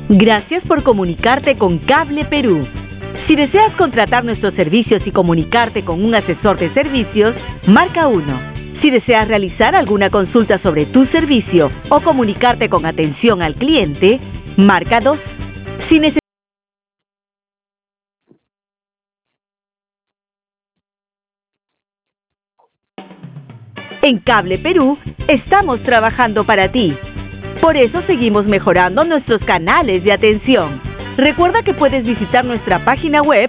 Gracias por comunicarte con Cable Perú. Si deseas contratar nuestros servicios y comunicarte con un asesor de servicios, marca 1. Si deseas realizar alguna consulta sobre tu servicio o comunicarte con atención al cliente, marca 2. Si En Cable Perú estamos trabajando para ti. Por eso seguimos mejorando nuestros canales de atención. Recuerda que puedes visitar nuestra página web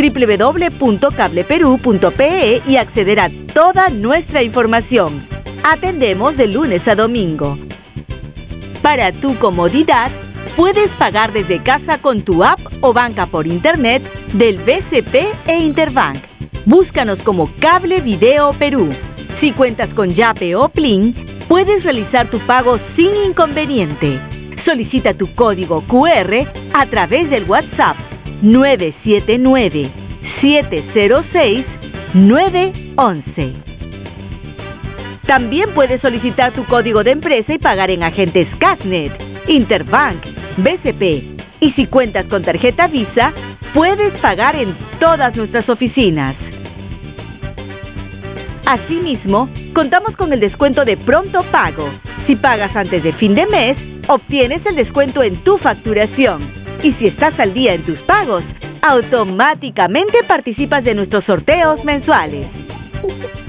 www.cableperú.pe y acceder a toda nuestra información. Atendemos de lunes a domingo. Para tu comodidad, puedes pagar desde casa con tu app o banca por internet del BCP e Interbank. Búscanos como Cable Video Perú. Si cuentas con Yape o Plin, puedes realizar tu pago sin inconveniente. Solicita tu código QR a través del WhatsApp 979-706-911. También puedes solicitar tu código de empresa y pagar en agentes Casnet, Interbank, BCP. Y si cuentas con tarjeta Visa, puedes pagar en todas nuestras oficinas. Asimismo, contamos con el descuento de pronto pago. Si pagas antes de fin de mes, obtienes el descuento en tu facturación. Y si estás al día en tus pagos, automáticamente participas de nuestros sorteos mensuales.